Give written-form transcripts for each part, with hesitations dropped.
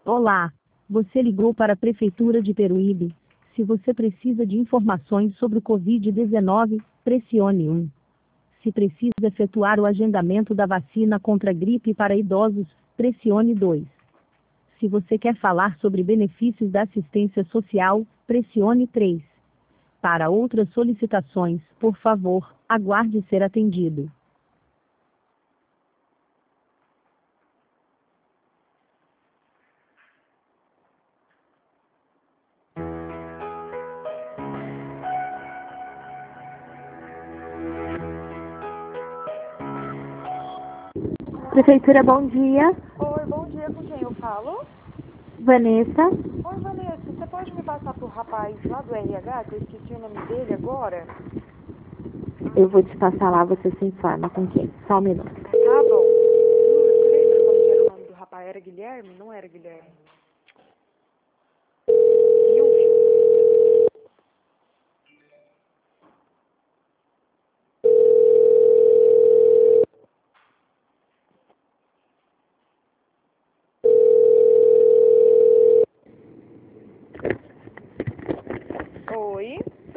Olá, você ligou para a Prefeitura de Peruíbe. Se você precisa de informações sobre o Covid-19, pressione 1. Se precisa efetuar o agendamento da vacina contra a gripe para idosos, pressione 2. Se você quer falar sobre benefícios da assistência social, pressione 3. Para outras solicitações, por favor, aguarde ser atendido. Prefeitura, bom dia. Oi, bom dia, com quem eu falo? Vanessa. Oi, Vanessa, você pode me passar pro rapaz lá do RH, que eu esqueci o nome dele agora? Eu vou te passar lá, você se informa com quem. Só um minuto. Tá bom. Você lembra como que era o nome do rapaz? Era Guilherme? Não era Guilherme. Oi,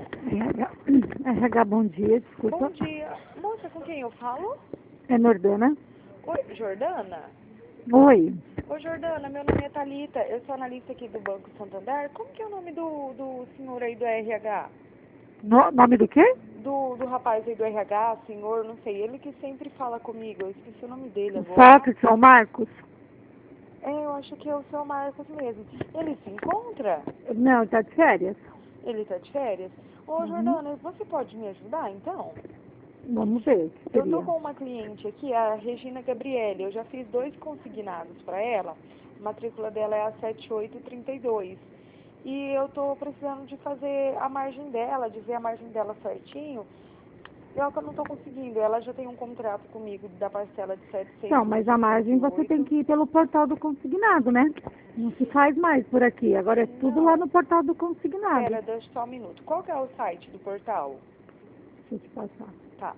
RH, bom dia, desculpa. bom dia. Moça, com quem eu falo? É Nordana? Oi, Jordana? Oi. Oi, Jordana, meu nome é Thalita, eu sou analista aqui do Banco Santander. Como que é o nome do senhor aí do RH? Nome do quê? Do rapaz aí do RH, senhor, não sei, ele que sempre fala comigo, eu esqueci o nome dele agora. Sócrates, São Marcos? É, eu acho que é o seu Marcos mesmo. Ele se encontra? Não, tá de férias. Ele tá de férias? Ô, Jordana, você pode me ajudar, então? Vamos ver o que Eu tô seria. com uma cliente aqui, a Regina Gabriele. Eu já fiz 2 consignados para ela. A matrícula dela é a 7832. E eu tô precisando de fazer a margem dela, de ver a margem dela certinho. E é o que eu não tô conseguindo. Ela já tem um contrato comigo da parcela de 768. Não, mas a margem você tem que ir pelo portal do consignado, né? Não se faz mais por aqui. Agora é tudo lá no portal do consignado. Pera, deixa só um minuto. Qual que é o site do portal? Deixa eu te passar. Tá.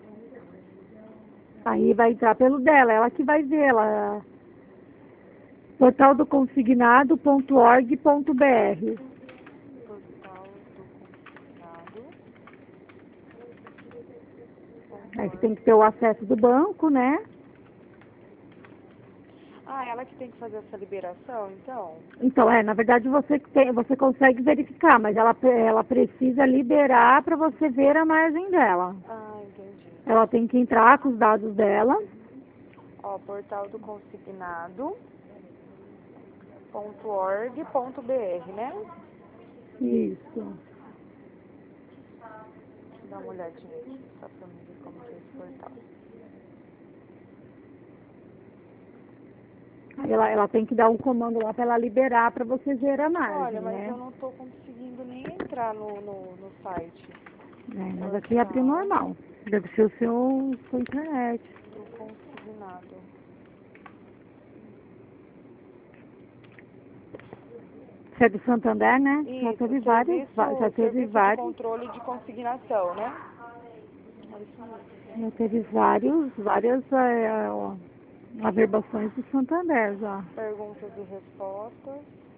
Aí vai entrar pelo dela, ela que vai ver, ela... portaldoconsignado.org.br. Portal do consignado. Aí você tem que ter o acesso do banco, né? Ah, ela que tem que fazer essa liberação, então? Então, na verdade você consegue verificar, mas ela precisa liberar para você ver a margem dela. Ah, entendi. Ela tem que entrar com os dados dela. Ó, portal do consignado.org.br, né? Isso. Deixa eu dar uma olhadinha aqui, só pra mim ver como que é esse portal. Aí ela tem que dar um comando lá para ela liberar para você ver a margem, Olha, mas né? eu não tô conseguindo nem entrar no site Mas aqui é normal. Deve ser o sua internet. do consignado. Você é do Santander, né? Já Isso, teve vários. serviço de controle de consignação, né? É isso mesmo. Já teve várias averbações do Santander já. Perguntas e respostas.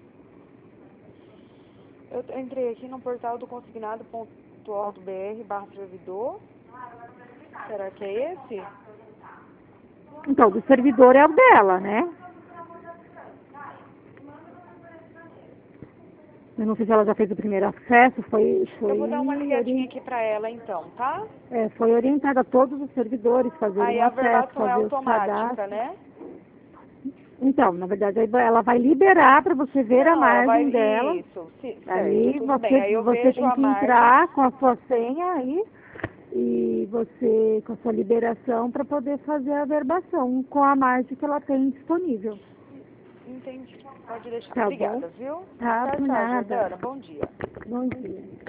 Eu entrei aqui no portal do consignado.org.br/servidor. Será que é esse? Então, do servidor é o dela, né? Eu não sei se ela já fez o primeiro acesso, Eu vou dar uma ligadinha aqui pra ela então, tá? foi orientada a todos os servidores fazerem Aí o a acesso, verbação é fazer os automática, cadastros. né? Então, na verdade, aí ela vai liberar para você ver a Não, ela margem vai... dela. Isso, certo, Aí tudo bem. Aí eu você vejo tem a que margem. entrar com a sua senha aí e você com a sua liberação para poder fazer a averbação com a margem que ela tem disponível. Entendi. Pode deixar. Tá Obrigada, bom? viu? Tá, Tchau, por tchau, nada. Jordana. Bom dia. Bom dia.